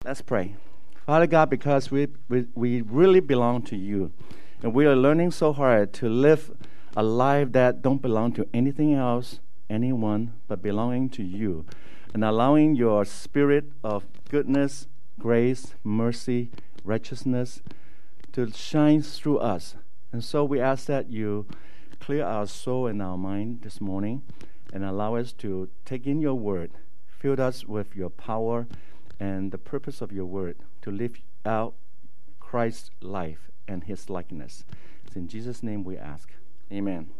Let's pray. Father God, because we really belong to you, and we are learning so hard to live a life that don't belong to anything else, anyone, but belonging to you, and allowing your spirit of goodness, grace, mercy, righteousness to shine through us. And so we ask that you clear our soul and our mind this morning and allow us to take in your word, fill us with your power and the purpose of your word to live out Christ's life and his likeness. It's in Jesus' name we ask. Amen.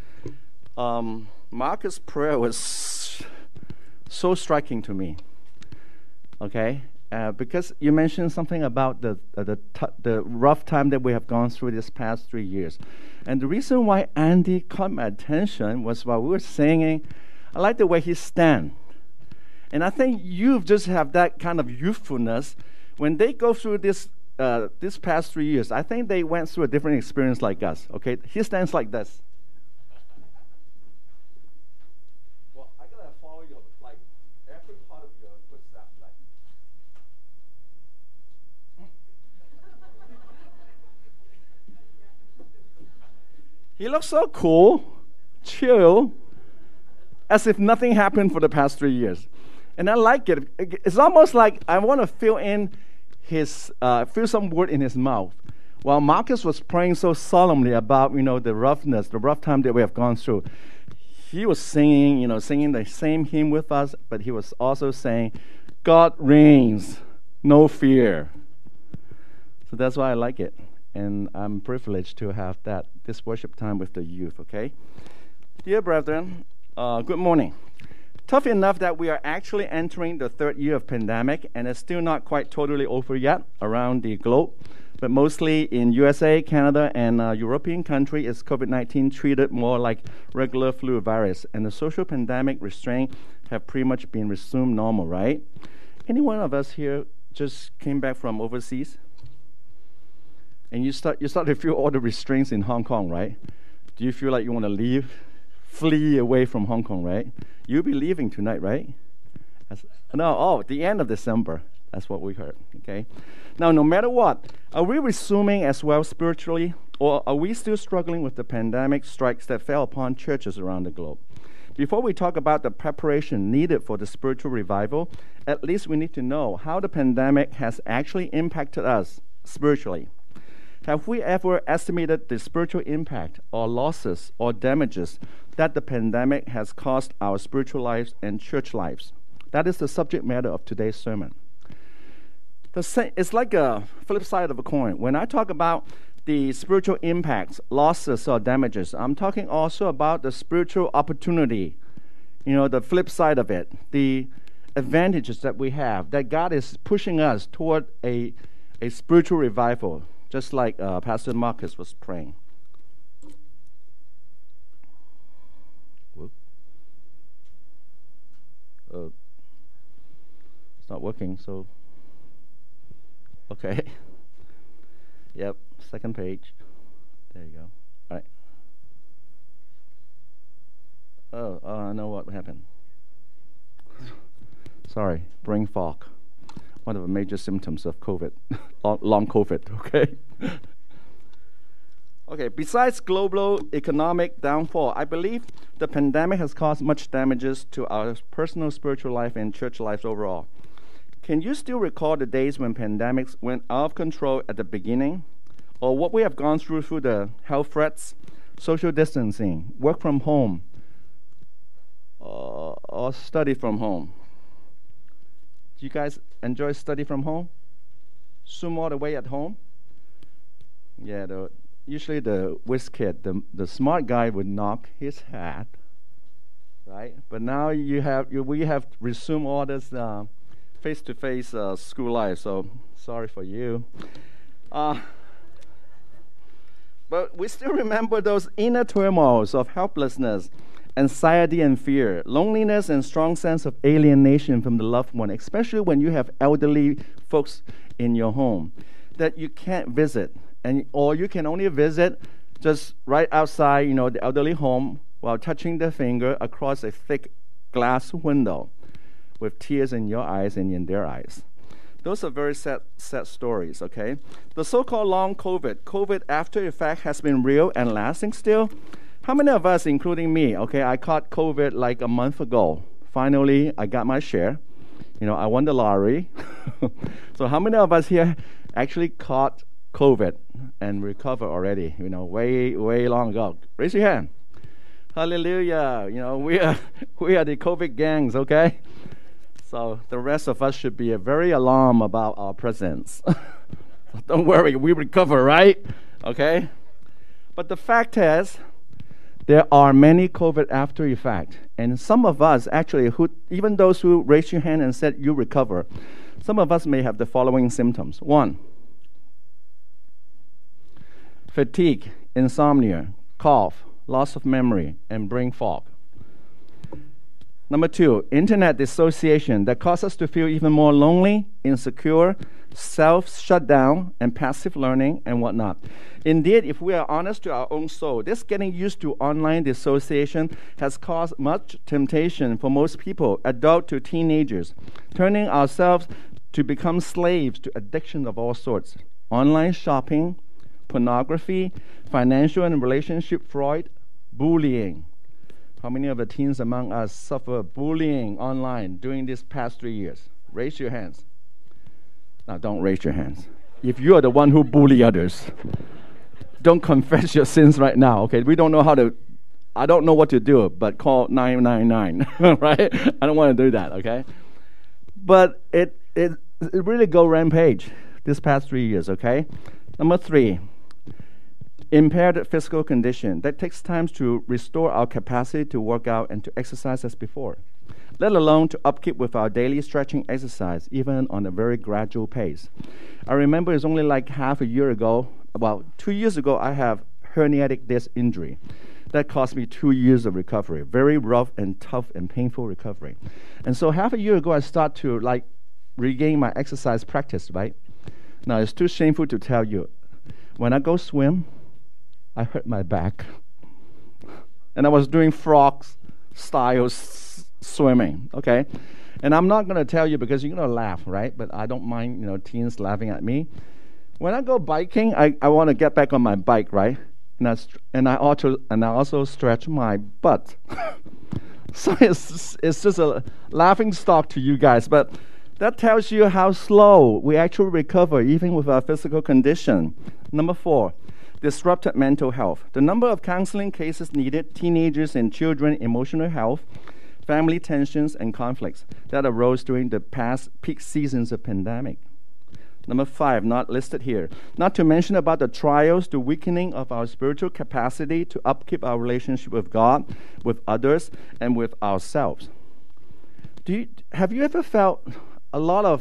Marcus' prayer was so striking to me. Okay? Because you mentioned something about the rough time that we have gone through this past 3 years. And the reason why Andy caught my attention was while we were singing, I like the way he stands. And I think you just have that kind of youthfulness. When they go through this past 3 years, I think they went through a different experience like us. Okay? He stands like this. Well, I got to follow your, like, every part of your footsteps. Like. He looks so cool, chill, as if nothing happened for the past 3 years. And I like it. It's almost like I want to fill some word in his mouth. While Marcus was praying so solemnly about, the roughness, the rough time that we have gone through, he was singing the same hymn with us, but he was also saying, God reigns, no fear. So that's why I like it. And I'm privileged to have this worship time with the youth, okay? Dear brethren, good morning. Tough enough that we are actually entering the third year of pandemic, and it's still not quite totally over yet around the globe. But mostly in USA, Canada, and European countries, is COVID-19 treated more like regular flu virus, and the social pandemic restraints have pretty much been resumed normal, right? Any one of us here just came back from overseas? And you start to feel all the restraints in Hong Kong, right? Do you feel like you want to leave? Flee away from Hong Kong, right? You'll be leaving tonight, right? The end of December. That's what we heard, okay? Now, no matter what, are we resuming as well spiritually, or are we still struggling with the pandemic strikes that fell upon churches around the globe? Before we talk about the preparation needed for the spiritual revival, at least we need to know how the pandemic has actually impacted us spiritually. Have we ever estimated the spiritual impact or losses or damages that the pandemic has caused our spiritual lives and church lives? That is the subject matter of today's sermon. It's like a flip side of a coin. When I talk about the spiritual impacts, losses, or damages, I'm talking also about the spiritual opportunity, the flip side of it, the advantages that we have, that God is pushing us toward a spiritual revival, just like Pastor Marcus was praying. It's not working, so... Okay. Yep, second page. There you go. All right. Oh, I know what happened. Sorry, brain fog. One of the major symptoms of COVID, long COVID, okay? Okay, besides global economic downfall, I believe the pandemic has caused much damages to our personal spiritual life and church lives overall. Can you still recall the days when pandemics went out of control at the beginning? Or what we have gone through the health threats, social distancing, work from home, or study from home? Do you guys enjoy study from home? Zoom all the way at home? Yeah, usually the whiz kid, the smart guy would knock his hat, right? But now we have resumed all this face-to-face school life, so sorry for you. But we still remember those inner turmoils of helplessness, anxiety and fear, loneliness and strong sense of alienation from the loved one, especially when you have elderly folks in your home that you can't visit, or you can only visit just right outside, the elderly home while touching their finger across a thick glass window with tears in your eyes and in their eyes. Those are very sad stories, okay? The so-called long COVID after effect has been real and lasting still. How many of us, including me, okay, I caught COVID like a month ago. Finally, I got my share. I won the lottery. So how many of us here actually caught COVID and recovered already, way, way long ago? Raise your hand. Hallelujah. We are the COVID gangs, okay? So the rest of us should be very alarmed about our presence. Don't worry, we recover, right? Okay? But the fact is, there are many COVID after effects. And some of us actually, even those who raised your hand and said you recover, some of us may have the following symptoms. 1, fatigue, insomnia, cough, loss of memory, and brain fog. Number 2, internet dissociation that causes us to feel even more lonely, insecure, self-shutdown, and passive learning, and whatnot. Indeed, if we are honest to our own soul, this getting used to online dissociation has caused much temptation for most people, adult to teenagers, turning ourselves to become slaves to addiction of all sorts. Online shopping, pornography, financial and relationship fraud, bullying. How many of the teens among us suffer bullying online during these past 3 years? Raise your hands. Now, don't raise your hands. If you are the one who bully others, don't confess your sins right now, okay? We don't know I don't know what to do, but call 999, right? I don't want to do that, okay? But it really go rampage this past 3 years, okay? Number 3, impaired physical condition. That takes time to restore our capacity to work out and to exercise as before, let alone to upkeep with our daily stretching exercise, even on a very gradual pace. I remember it's only like half a year ago, about 2 years ago, I have herniated disc injury. That cost me 2 years of recovery, very rough and tough and painful recovery. And so half a year ago, I start to regain my exercise practice, right? Now, it's too shameful to tell you. When I go swim, I hurt my back. And I was doing frog-style swimming, okay? And I'm not going to tell you because you're going to laugh, right? But I don't mind, teens laughing at me. When I go biking, I want to get back on my bike, right? And I also stretch my butt. So it's just a laughing stock to you guys. But that tells you how slow we actually recover, even with our physical condition. Number 4, disrupted mental health. The number of counseling cases needed, teenagers and children, emotional health, family tensions and conflicts that arose during the past peak seasons of pandemic. Number 5, not listed here. Not to mention about the trials, the weakening of our spiritual capacity to upkeep our relationship with God, with others, and with ourselves. Have you ever felt a lot of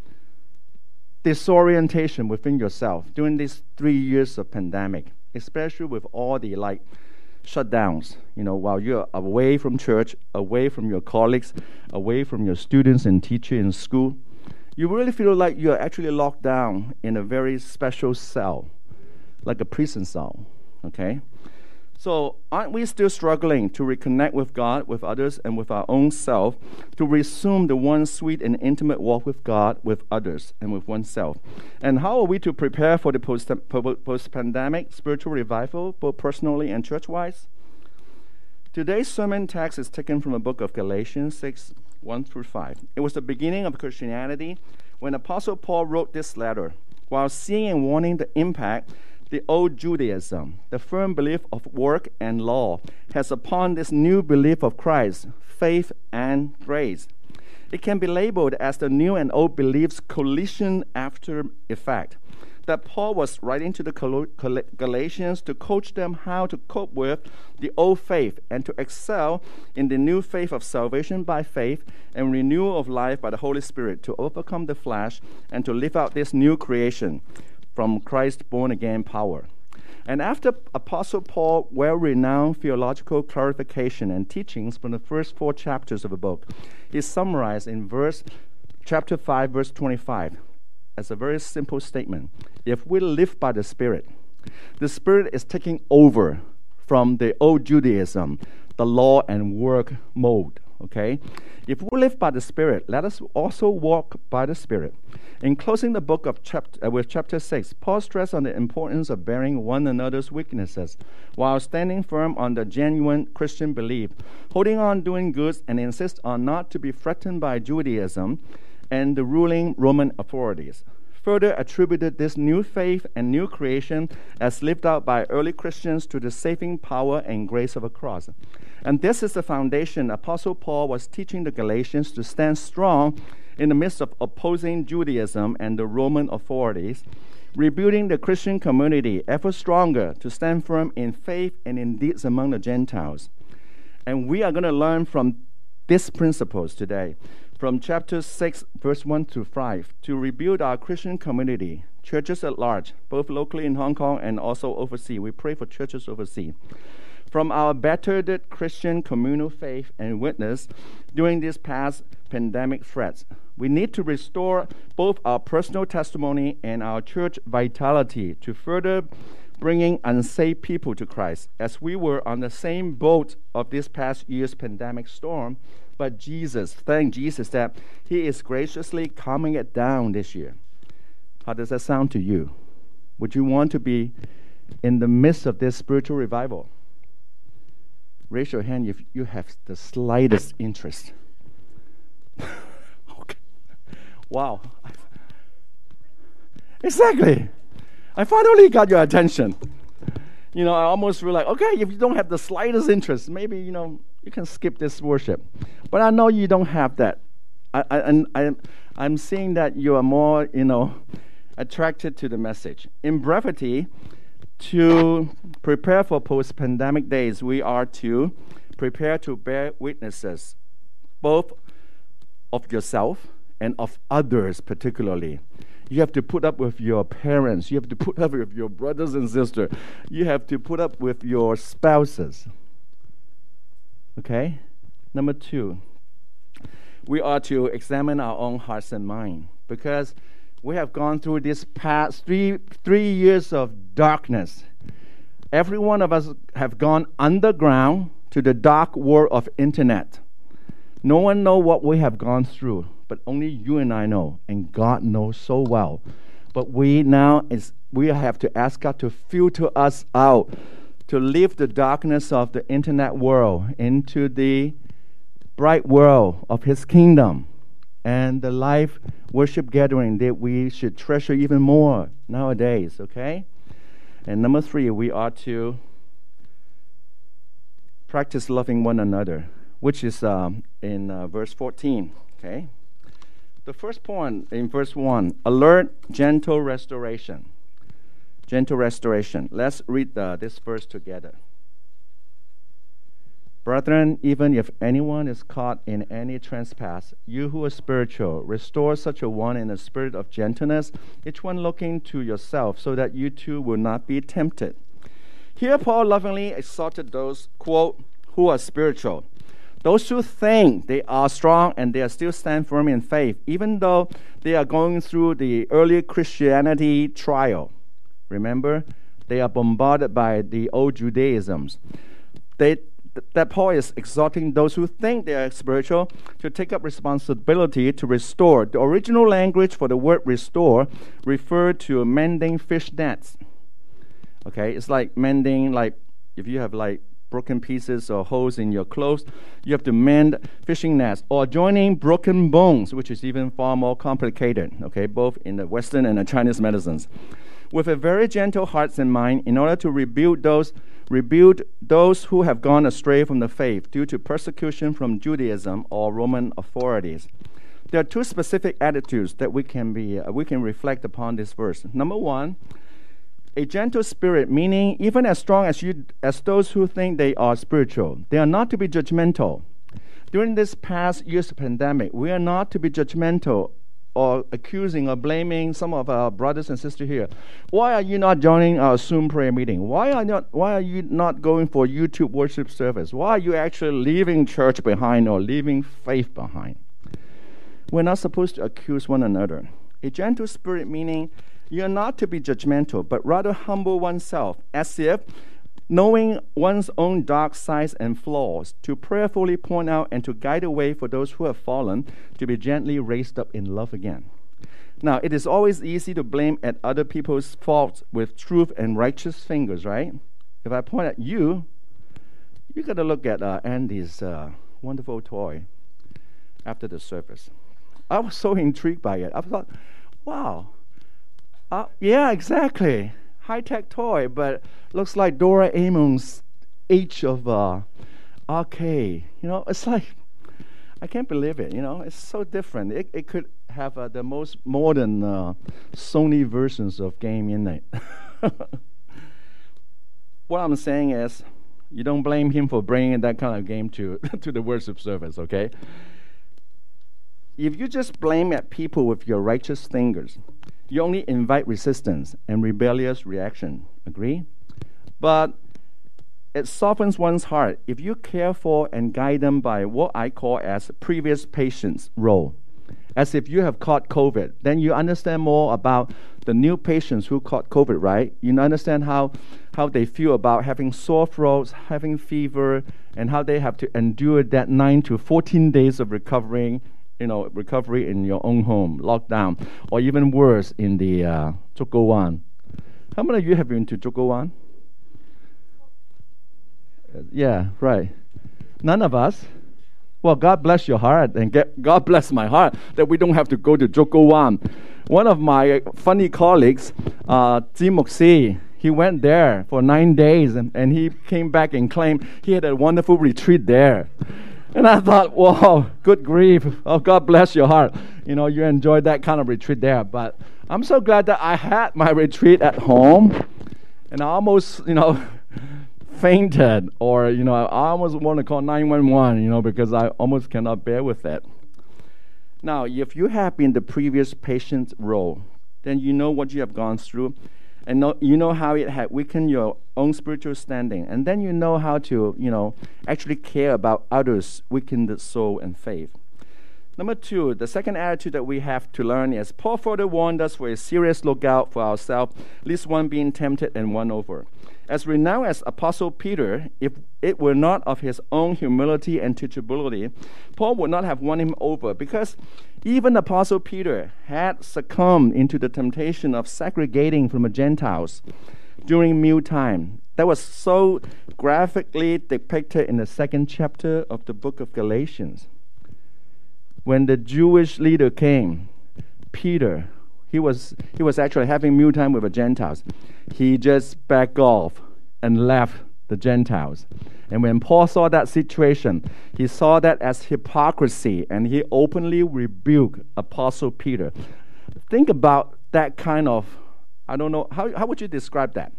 disorientation within yourself during these 3 years of pandemic, especially with all the shutdowns, while you're away from church, away from your colleagues, away from your students and teachers in school? You really feel like you're actually locked down in a very special cell, like a prison cell, okay? So aren't we still struggling to reconnect with God, with others, and with our own self, to resume the one sweet and intimate walk with God, with others, and with oneself? And how are we to prepare for the post-pandemic spiritual revival, both personally and church-wise? Today's sermon text is taken from the book of Galatians 6, 1-5. It was the beginning of Christianity when Apostle Paul wrote this letter, while seeing and warning the impact the old Judaism, the firm belief of work and law, has upon this new belief of Christ, faith and grace. It can be labeled as the new and old beliefs collision after effect, that Paul was writing to the Galatians to coach them how to cope with the old faith and to excel in the new faith of salvation by faith and renewal of life by the Holy Spirit, to overcome the flesh and to live out this new creation from Christ's born-again power. And after Apostle Paul's well-renowned theological clarification and teachings from the first 4 chapters of the book, is summarized in chapter 5, verse 25, as a very simple statement. If we live by the Spirit is taking over from the old Judaism, the law and work mode, okay? If we live by the Spirit, let us also walk by the Spirit. In closing the book of chapter 6, Paul stressed on the importance of bearing one another's weaknesses while standing firm on the genuine Christian belief, holding on doing good, and insist on not to be threatened by Judaism and the ruling Roman authorities. Further attributed this new faith and new creation as lived out by early Christians to the saving power and grace of a cross. And this is the foundation Apostle Paul was teaching the Galatians to stand strong in the midst of opposing Judaism and the Roman authorities, rebuilding the Christian community ever stronger to stand firm in faith and in deeds among the Gentiles. And we are going to learn from these principles today, from chapter 6, verse 1 to 5, to rebuild our Christian community, churches at large, both locally in Hong Kong and also overseas. We pray for churches overseas. From our battered Christian communal faith and witness during these past pandemic threats, we need to restore both our personal testimony and our church vitality to further bringing unsaved people to Christ, as we were on the same boat of this past year's pandemic storm. But thank Jesus that He is graciously calming it down this year. How does that sound to you? Would you want to be in the midst of this spiritual revival? Raise your hand if you have the slightest interest. Okay. Wow. Exactly. I finally got your attention. I almost feel like, okay, if you don't have the slightest interest, maybe, you can skip this worship. But I know you don't have that. I'm seeing that you are more, attracted to the message. In brevity, to prepare for post-pandemic days, we are to prepare to bear witnesses, both of yourself and of others particularly. You have to put up with your parents. You have to put up with your brothers and sisters. You have to put up with your spouses. Okay? Number 2, we are to examine our own hearts and mind, because we have gone through this past three years of darkness. Every one of us have gone underground to the dark world of internet. No one knows what we have gone through, but only you and I know, and God knows so well. But we have to ask God to filter us out, to leave the darkness of the internet world into the bright world of His kingdom, and the live worship gathering that we should treasure even more nowadays, okay? And number 3, we are to practice loving one another, which is in verse 14, okay? The first point in verse 1, alert, gentle restoration. Gentle restoration. Let's read this verse together. Brethren, even if anyone is caught in any trespass, you who are spiritual, restore such a one in a spirit of gentleness, each one looking to yourself, so that you too will not be tempted. Here Paul lovingly exhorted those, quote, who are spiritual. Those who think they are strong and they are still stand firm in faith, even though they are going through the early Christianity trial. Remember, they are bombarded by the old Judaisms. That Paul is exhorting those who think they are spiritual to take up responsibility to restore. The original language for the word restore referred to mending fish nets. Okay, it's like mending, like if you have like broken pieces or holes in your clothes, you have to mend fishing nets, or joining broken bones, which is even far more complicated, okay, both in the Western and the Chinese medicines. With a very gentle hearts and mind, in order to rebuild those who have gone astray from the faith due to persecution from Judaism or Roman authorities. There are 2 specific attitudes that we can reflect upon this verse. Number 1, a gentle spirit, meaning even as strong as those who think they are spiritual. They are not to be judgmental. During this past year's pandemic, we are not to be judgmental or accusing or blaming some of our brothers and sisters here. Why are you not joining our Zoom prayer meeting? Why are you not going for YouTube worship service? Why are you actually leaving church behind or leaving faith behind? We're not supposed to accuse one another. A gentle spirit meaning you're not to be judgmental, but rather humble oneself, as if knowing one's own dark sides and flaws, to prayerfully point out and to guide the way for those who have fallen, to be gently raised up in love again. Now, it is always easy to blame at other people's faults with truth and righteous fingers, right? If I point at you, you got to look at Andy's wonderful toy after the service. I was so intrigued by it. I thought, wow, yeah, exactly. High-tech toy, but looks like Doraemon's Age of Arcade. It's like, I can't believe it. It's so different. It could have the most modern Sony versions of game in it. What I'm saying is, you don't blame him for bringing that kind of game to the worship service, okay? If you just blame at people with your righteous fingers, you only invite resistance and rebellious reaction. Agree? But it softens one's heart if you care for and guide them by what I call as previous patient's role. As if you have caught COVID, then you understand more about the new patients who caught COVID, right? You understand how they feel about having sore throats, having fever, and how they have to endure that 9 to 14 days of recovery in your own home, lockdown, or even worse, in the Zhugowan. How many of you have been to Zhugowan? Yeah, right. None of us? Well, God bless your heart, and God bless my heart that we don't have to go to Zhugowan. One of my funny colleagues, Ji Moxie, he went there for 9 days, and he came back and claimed he had a wonderful retreat there. And I thought, wow, good grief. Oh, God bless your heart. You enjoyed that kind of retreat there. But I'm so glad that I had my retreat at home. And I almost, fainted. Or, I almost want to call 911, because I almost cannot bear with it. Now, if you have been the previous patient's role, then you know what you have gone through. And you know how it had weakened your own spiritual standing. And then you know how to, actually care about others' weakened soul and faith. Number 2, the second attitude that we have to learn is Paul further warned us for a serious lookout for ourselves, lest one being tempted and won over. As renowned as Apostle Peter, if it were not of his own humility and teachability, Paul would not have won him over, because even Apostle Peter had succumbed into the temptation of segregating from the Gentiles during mealtime. That was so graphically depicted in the 2nd chapter of the book of Galatians. When the Jewish leader came, Peter, he was actually having mealtime with the Gentiles. He just backed off and left the Gentiles. And when Paul saw that situation, he saw that as hypocrisy, and he openly rebuked Apostle Peter. Think about that kind of, I don't know, how would you describe that?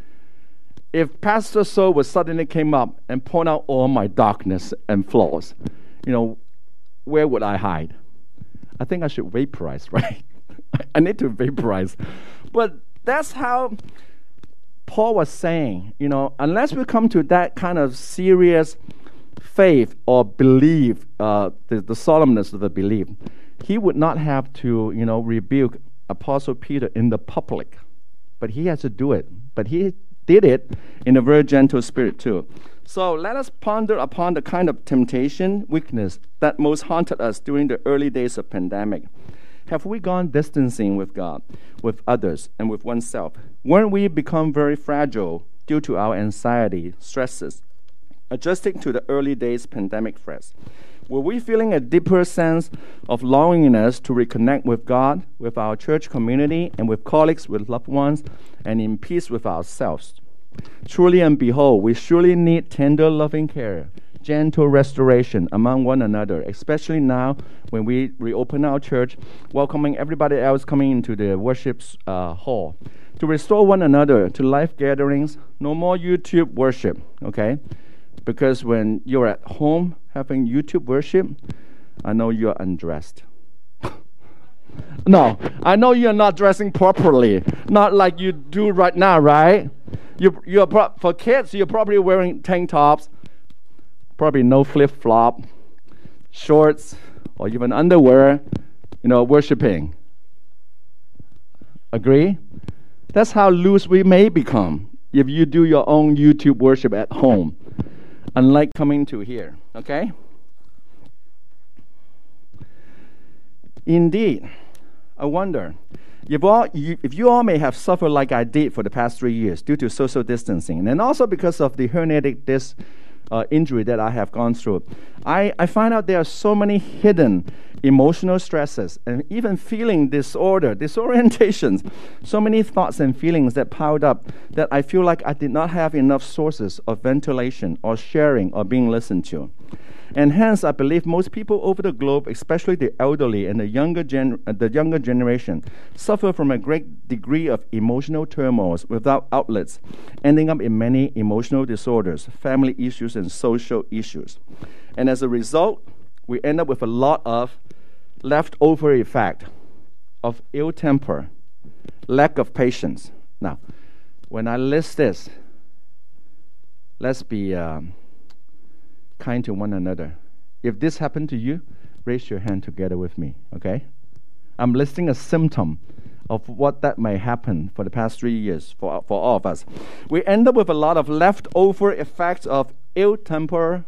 If Pastor So would suddenly came up and point out all my darkness and flaws, where would I hide? I think I should vaporize, right? I need to vaporize. But that's how Paul was saying, unless we come to that kind of serious faith or belief, the solemnness of the belief, he would not have to, rebuke Apostle Peter in the public. But he has to do it. But he did it in a very gentle spirit too. So let us ponder upon the kind of temptation, weakness that most haunted us during the early days of pandemic. Have we gone distancing with God, with others, and with oneself? Weren't we become very fragile due to our anxiety, stresses, adjusting to the early days pandemic threats? Were we feeling a deeper sense of loneliness to reconnect with God, with our church community, and with colleagues, with loved ones, and in peace with ourselves? Truly and behold, we surely need tender, loving care, gentle restoration among one another, especially now when we reopen our church, welcoming everybody else coming into the worship hall. To restore one another to life gatherings, no more YouTube worship, okay? Because when you're at home having YouTube worship, I know you're undressed. No, I know you're not dressing properly, not like you do right now, right? For kids, you're probably wearing tank tops, probably no flip-flop, shorts, or even underwear, worshiping. Agree? That's how loose we may become if you do your own YouTube worship at home, unlike coming to here, okay? Indeed, I wonder, if you all may have suffered like I did for the past 3 years due to social distancing, and also because of the herniated disc injury that I have gone through, I find out there are so many hidden emotional stresses and even feeling disorientations, so many thoughts and feelings that piled up that I feel like I did not have enough sources of ventilation or sharing or being listened to. And hence, I believe most people over the globe, especially the elderly and the younger generation, suffer from a great degree of emotional turmoil without outlets, ending up in many emotional disorders, family issues, and social issues. And as a result, we end up with a lot of leftover effect of ill temper, lack of patience. Now, when I list this, let's be kind to one another. If this happened to you, raise your hand together with me, okay? I'm listing a symptom of what that may happen for the past 3 years for all of us. We end up with a lot of leftover effects of ill temper.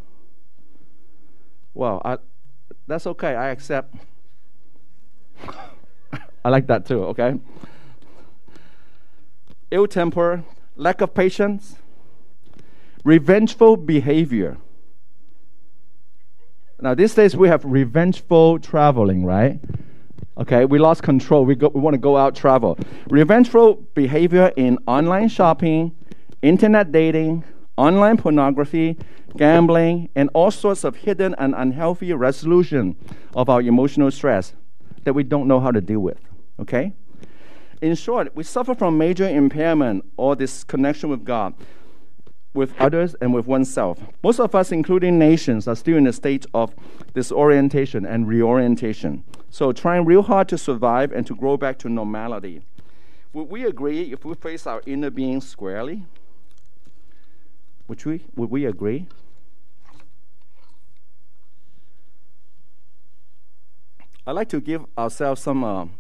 Well, that's okay, I accept. I like that too, okay? Ill temper, lack of patience, revengeful behavior. Now, these days we have revengeful traveling, right? Okay, we lost control. We want to go out travel. Revengeful behavior in online shopping, internet dating, online pornography, gambling, and all sorts of hidden and unhealthy resolution of our emotional stress that we don't know how to deal with. Okay? In short, we suffer from major impairment or disconnection with God, with others, and with oneself. Most of us, including nations, are still in a state of disorientation and reorientation. So trying real hard to survive and to grow back to normality. Would we agree if we face our inner being squarely? Would we agree? I'd like to give ourselves some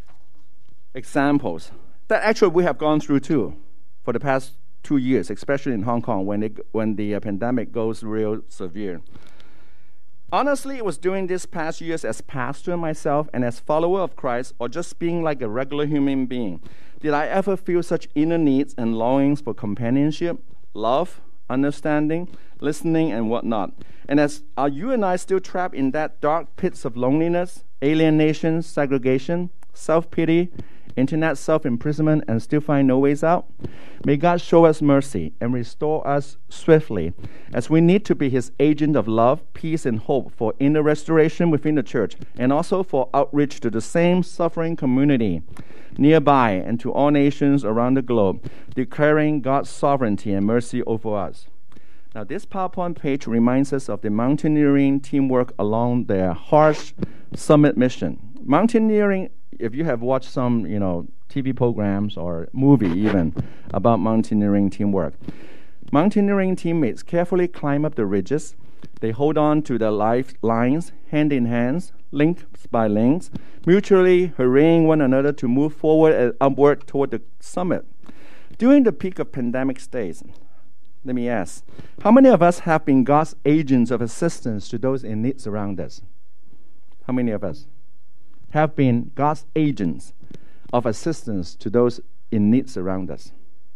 examples that actually we have gone through too for the past 2 years, especially in Hong Kong when the pandemic goes real severe. Honestly, it was during these past years as pastor myself and as follower of Christ, or just being like a regular human being, did I ever feel such inner needs and longings for companionship, love, understanding, listening, and whatnot. And are you and I still trapped in that dark pits of loneliness, alienation, segregation, self-pity, internet self-imprisonment, and still find no ways out? May God show us mercy and restore us swiftly, as we need to be His agent of love, peace, and hope for inner restoration within the church, and also for outreach to the same suffering community nearby and to all nations around the globe, declaring God's sovereignty and mercy over us. Now, this PowerPoint page reminds us of the mountaineering teamwork along their harsh summit mission. Mountaineering, if you have watched some, TV programs or movie even about mountaineering teamwork, mountaineering teammates carefully climb up the ridges. They hold on to the lifelines, hand in hands, links by links, mutually hurrying one another to move forward and upward toward the summit. During the peak of pandemic days, let me ask, how many of us have been God's agents of assistance to those in need around us? How many of us have been God's agents of assistance to those in need around us?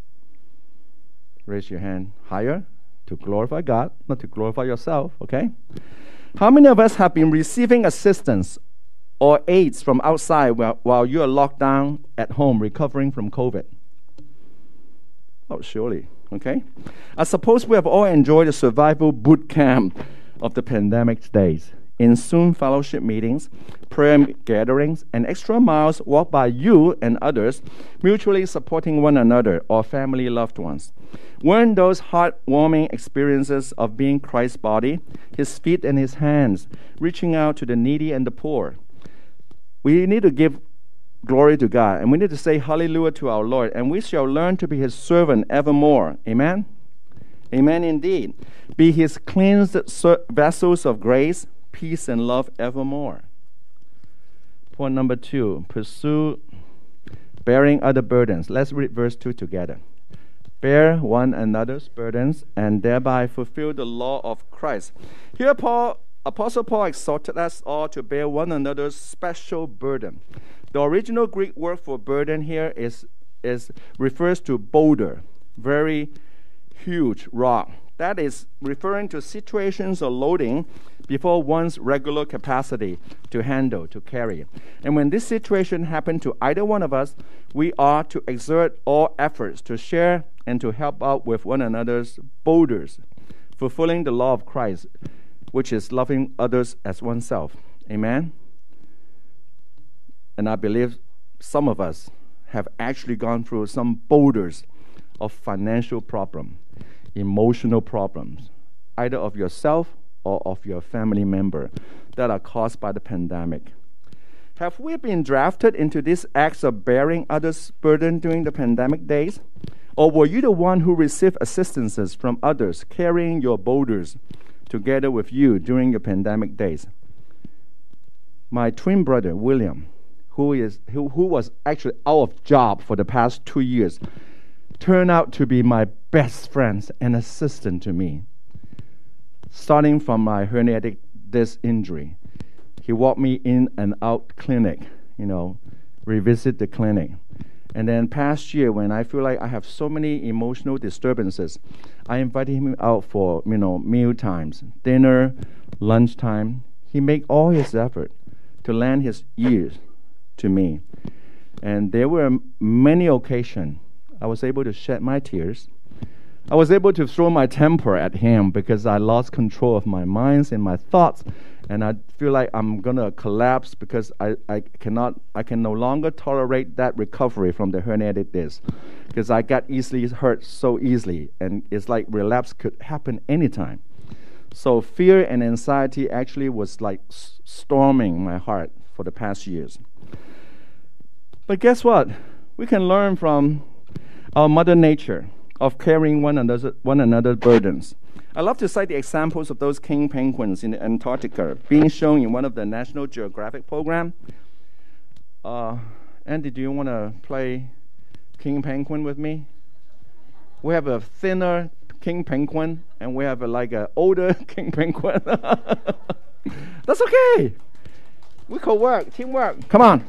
Raise your hand higher to glorify God, not to glorify yourself, okay? How many of us have been receiving assistance or aids from outside while you are locked down at home recovering from COVID? Oh, surely, okay? I suppose we have all enjoyed the survival boot camp of the pandemic days. In Zoom fellowship meetings, prayer gatherings, and extra miles walked by you and others, mutually supporting one another or family loved ones. Weren't those heartwarming experiences of being Christ's body, His feet and His hands, reaching out to the needy and the poor? We need to give glory to God, and we need to say hallelujah to our Lord, and we shall learn to be His servant evermore. Amen? Amen indeed. Be His cleansed vessels of grace, peace, and love evermore. Point number 2, pursue bearing other burdens. Let's read verse 2 together. bear one another's burdens, and thereby fulfill the law of Christ. Here, Apostle Paul exhorted us all to bear one another's special burden. The original Greek word for burden here refers to boulder, very huge rock. That is referring to situations or loading before one's regular capacity to handle, to carry. And when this situation happens to either one of us, we are to exert all efforts to share and to help out with one another's boulders, fulfilling the law of Christ, which is loving others as oneself. Amen? And I believe some of us have actually gone through some boulders of financial problem, emotional problems, either of yourself or of your family member, that are caused by the pandemic. Have we been drafted into these acts of bearing others' burden during the pandemic days? Or were you the one who received assistances from others carrying your boulders together with you during your pandemic days? My twin brother, William, who was actually out of job for the past 2 years, turned out to be my best friend and assistant to me. Starting from my herniated disc injury, he walked me in and out clinic, revisit the clinic. And then past year, when I feel like I have so many emotional disturbances, I invited him out for, meal times, dinner, lunchtime. He made all his effort to lend his ears to me. And there were many occasions I was able to shed my tears. I was able to throw my temper at him because I lost control of my minds and my thoughts, and I feel like I'm gonna collapse because I can no longer tolerate that recovery from the herniated disc, because I got easily hurt so easily, and it's like relapse could happen anytime. So fear and anxiety actually was like storming my heart for the past years. But guess what? We can learn from our Mother Nature of carrying one another's burdens. I love to cite the examples of those king penguins in Antarctica being shown in one of the National Geographic program. Andy, do you want to play king penguin with me? We have a thinner king penguin, and we have an older king penguin. That's okay. We could work, teamwork. Come on.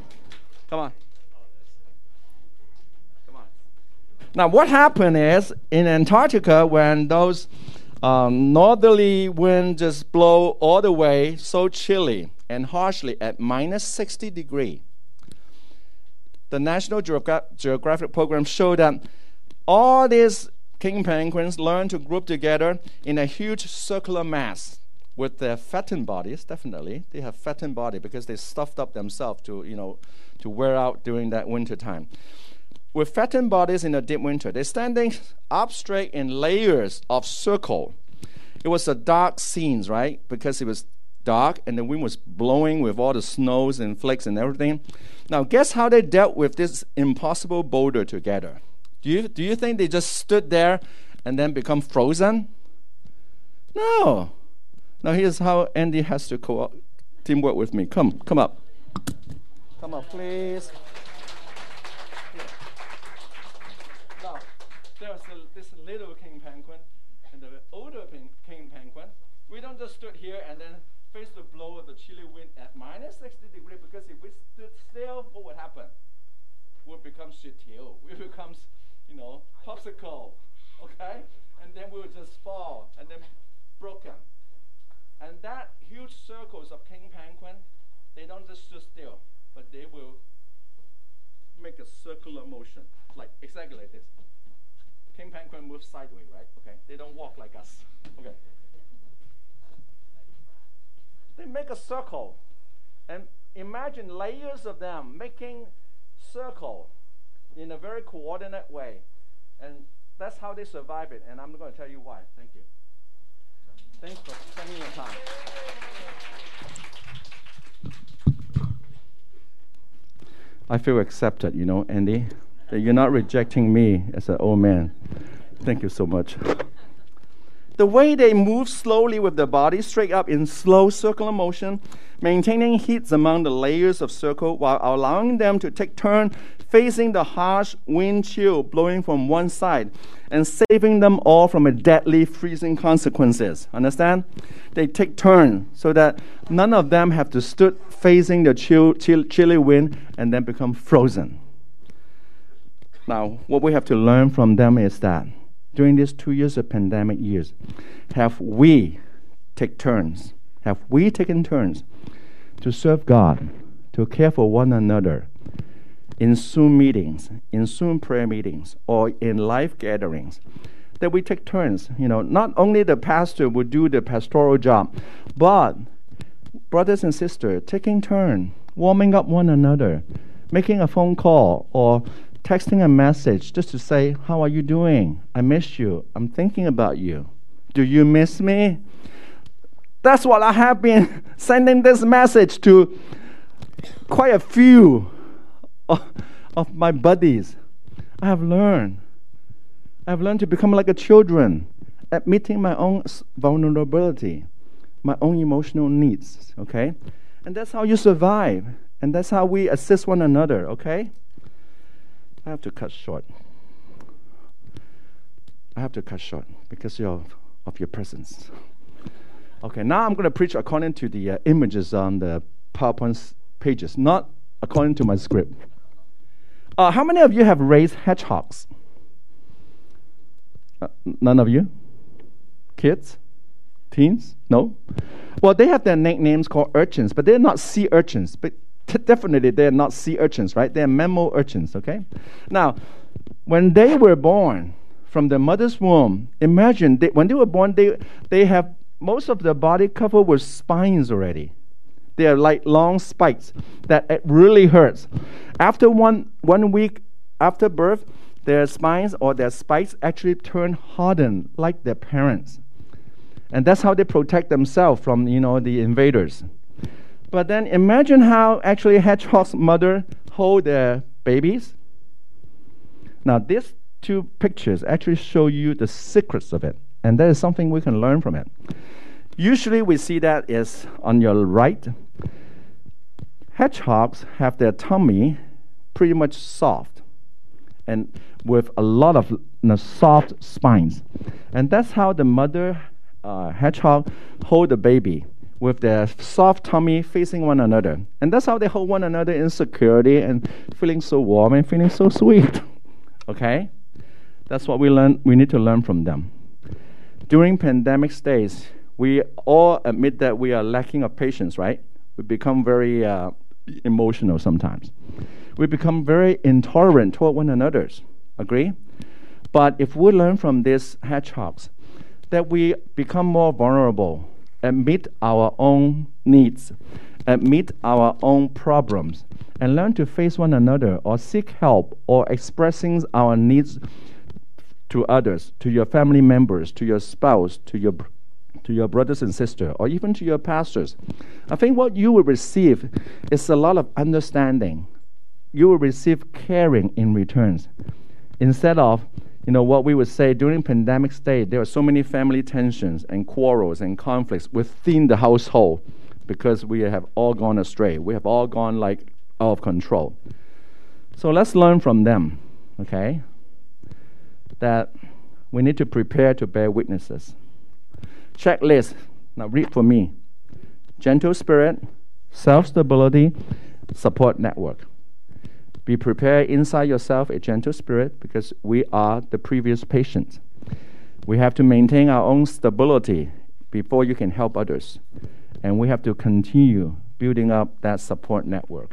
Now, what happened is, in Antarctica, when those northerly winds just blow all the way, so chilly and harshly at minus 60 degrees, the National Geographic program showed that all these king penguins learn to group together in a huge circular mass with their fattened bodies. Definitely, they have fattened body because they stuffed up themselves to wear out during that winter time. With fattened bodies in the deep winter, they're standing up straight in layers of circle. It was a dark scene, right? Because it was dark and the wind was blowing with all the snows and flakes and everything. Now, guess how they dealt with this impossible boulder together? Do you think they just stood there and then become frozen? No. Now, here's how Andy has to teamwork with me. Come up. Come up, please. This little king penguin and the older king penguin. We don't just stood here and then face the blow of the chilly wind at minus 60 degrees, because if we stood still, what would happen? We would become shitio. We become, popsicle, okay? And then we would just fall and then broken. And that huge circles of king penguin, they don't just stood still, but they will make a circular motion, like exactly like this. King penguin moves sideways, right? Okay. They don't walk like us. Okay. They make a circle. And imagine layers of them making circle in a very coordinate way. And that's how they survive it. And I'm going to tell you why. Thank you. Thanks for spending your time. I feel accepted, Andy. That you're not rejecting me as an old man. Thank you so much. The way they move slowly with the body straight up in slow circular motion, maintaining heat among the layers of circle while allowing them to take turn facing the harsh wind chill blowing from one side and saving them all from a deadly freezing consequences. Understand? They take turn so that none of them have to stood facing the chilly wind and then become frozen. Now, what we have to learn from them is that during these 2 years of pandemic years, have we taken turns to serve God, to care for one another in Zoom meetings, in Zoom prayer meetings, or in live gatherings, that we take turns. Not only the pastor would do the pastoral job, but brothers and sisters taking turn, warming up one another, making a phone call or texting a message just to say, how are you doing? I miss you. I'm thinking about you. Do you miss me? That's what I have been sending this message to quite a few of my buddies. I have learned to become like a children, admitting my own vulnerability, my own emotional needs, okay? And that's how you survive. And that's how we assist one another, okay? I have to cut short because of your presence. Okay, now I'm going to preach according to the images on the PowerPoint pages, not according to my script. How many of you have raised hedgehogs? None of you? Kids? Teens? No? Well, they have their nicknames called urchins, but they're not sea urchins. But definitely they're not sea urchins, right? They're mammal urchins, okay? Now, when they were born from their mother's womb, imagine when they were born, they have most of their body covered with spines already. They are like long spikes that it really hurts. After one week after birth, their spines or their spikes actually turn hardened like their parents. And that's how they protect themselves from, the invaders. But then imagine how actually hedgehogs' mother hold their babies. Now, these two pictures actually show you the secrets of it. And that is something we can learn from it. Usually we see that is on your right. Hedgehogs have their tummy pretty much soft and with a lot of soft spines. And that's how the mother hedgehog hold the baby, with their soft tummy facing one another. And that's how they hold one another in security and feeling so warm and feeling so sweet. Okay? That's what we need to learn from them. During pandemic days, we all admit that we are lacking of patience, right? We become very emotional sometimes. We become very intolerant toward one another. Agree? But if we learn from these hedgehogs, that we become more vulnerable, admit our own needs, admit our own problems, and learn to face one another or seek help or expressing our needs to others, to your family members, to your spouse, to your brothers and sisters, or even to your pastors. I think what you will receive is a lot of understanding. You will receive caring in returns. Instead of, what we would say during pandemic state, there are so many family tensions and quarrels and conflicts within the household because we have all gone astray. We have all gone out of control. So let's learn from them, okay? That we need to prepare to bear witnesses. Checklist. Now read for me. Gentle spirit, self-stability, support network. Be prepared inside yourself a gentle spirit because we are the previous patients. We have to maintain our own stability before you can help others. And we have to continue building up that support network.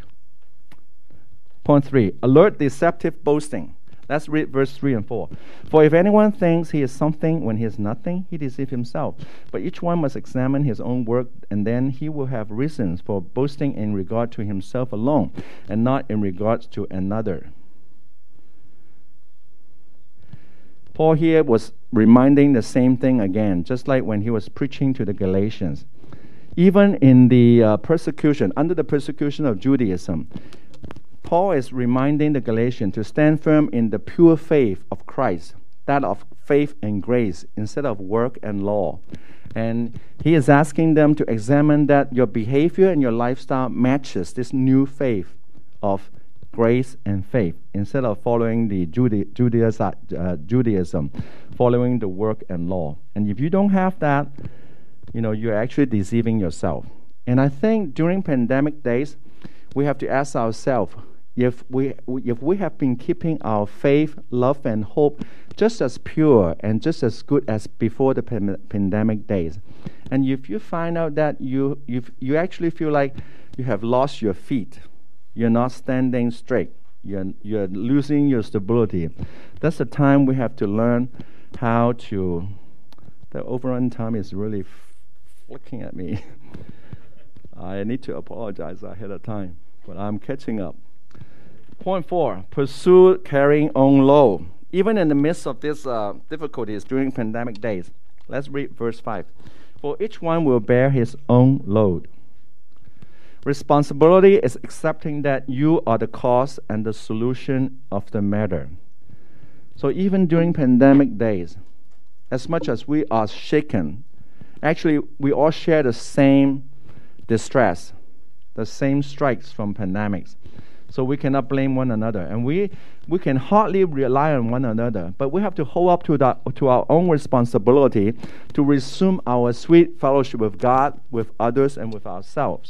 Point 3, alert deceptive boasting. Let's read verse 3 and 4. For if anyone thinks he is something when he is nothing, he deceives himself. But each one must examine his own work, and then he will have reasons for boasting in regard to himself alone, and not in regards to another. Paul here was reminding the same thing again, just like when he was preaching to the Galatians. Even in the persecution, under the persecution of Judaism, Paul is reminding the Galatians to stand firm in the pure faith of Christ, that of faith and grace instead of work and law. And he is asking them to examine that your behavior and your lifestyle matches this new faith of grace and faith instead of following the Judaism, following the work and law. And if you don't have that, you're actually deceiving yourself. And I think during pandemic days, we have to ask ourselves if we have been keeping our faith, love, and hope just as pure and just as good as before the pandemic days. And if you find out that you actually feel like you have lost your feet, you're not standing straight, you're losing your stability, that's the time we have to learn how to. The overrun time is really flicking at me. I need to apologize ahead of time, but I'm catching up. Point 4, pursue carrying on low. Even in the midst of these difficulties during pandemic days. Let's read verse 5. For each one will bear his own load. Responsibility is accepting that you are the cause and the solution of the matter. So even during pandemic days, as much as we are shaken, actually we all share the same distress, the same strikes from pandemics. So we cannot blame one another. And we can hardly rely on one another. But we have to hold up to our own responsibility to resume our sweet fellowship with God, with others, and with ourselves.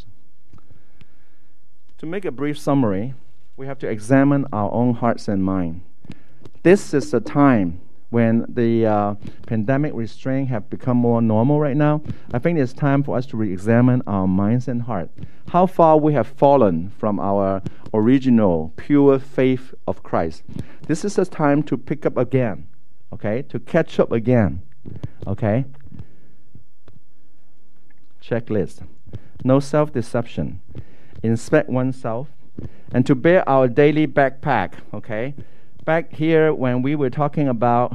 To make a brief summary, we have to examine our own hearts and mind. This is the time when the pandemic restraints have become more normal right now. I think it's time for us to re-examine our minds and heart. How far we have fallen from our original pure faith of Christ. This is the time to pick up again, okay? To catch up again, okay? Checklist. No self-deception. Inspect oneself. And to bear our daily backpack, okay? Back here when we were talking about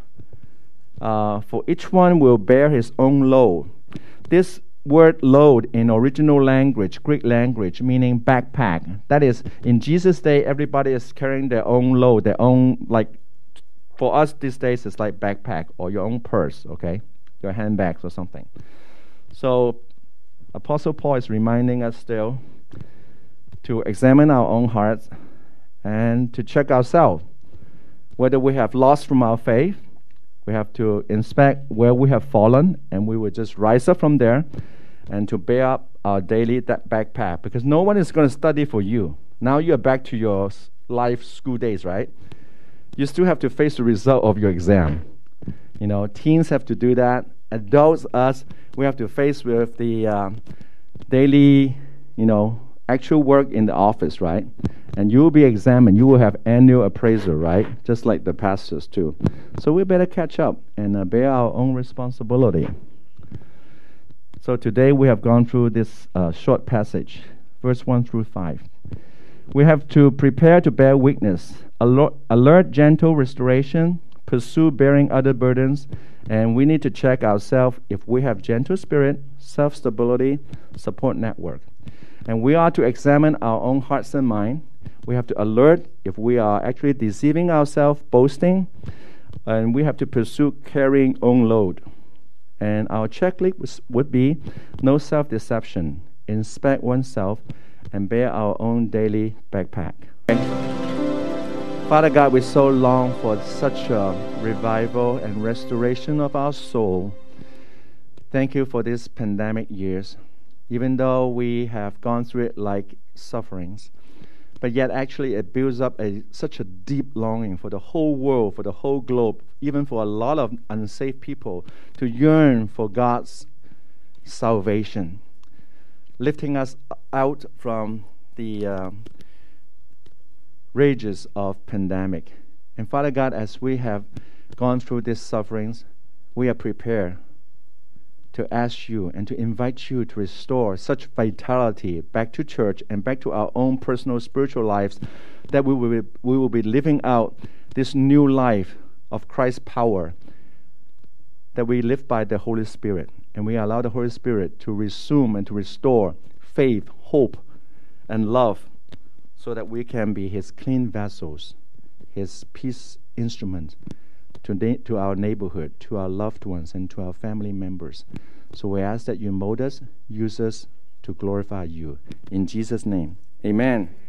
for each one will bear his own load. This word load in original language, Greek language, meaning backpack. That is, in Jesus' day, everybody is carrying their own load, their own, like, for us these days, it's like backpack or your own purse, okay? Your handbags or something. So Apostle Paul is reminding us still to examine our own hearts and to check ourselves. Whether we have lost from our faith, we have to inspect where we have fallen, and we will just rise up from there and to bear up our daily backpack, because no one is going to study for you. Now you're back to your life school days, right? You still have to face the result of your exam. Teens have to do that. Adults, us, we have to face with the daily, actual work in the office, right? And you will be examined. You will have annual appraisal, right? Just like the pastors too. So we better catch up and bear our own responsibility. So today we have gone through this short passage, verse 1 through 5. We have to prepare to bear weakness, alert gentle restoration, pursue bearing other burdens, and we need to check ourselves if we have gentle spirit, self-stability, support network. And we are to examine our own hearts and mind. We have to alert if we are actually deceiving ourselves, boasting, and we have to pursue carrying own load. And our checklist would be no self-deception, inspect oneself, and bear our own daily backpack. Father God, we so long for such a revival and restoration of our soul. Thank you for these pandemic years. Even though we have gone through it like sufferings, but yet actually it builds up such a deep longing for the whole world, for the whole globe, even for a lot of unsaved people to yearn for God's salvation, lifting us out from the rages of pandemic. And Father God, as we have gone through these sufferings, we are prepared to ask you and to invite you to restore such vitality back to church and back to our own personal spiritual lives, that we will be living out this new life of Christ's power, that we live by the Holy Spirit, and we allow the Holy Spirit to resume and to restore faith, hope, and love, so that we can be His clean vessels, His peace instruments, to our neighborhood, to our loved ones, and to our family members. So we ask that you mold us, use us to glorify you. In Jesus' name, amen.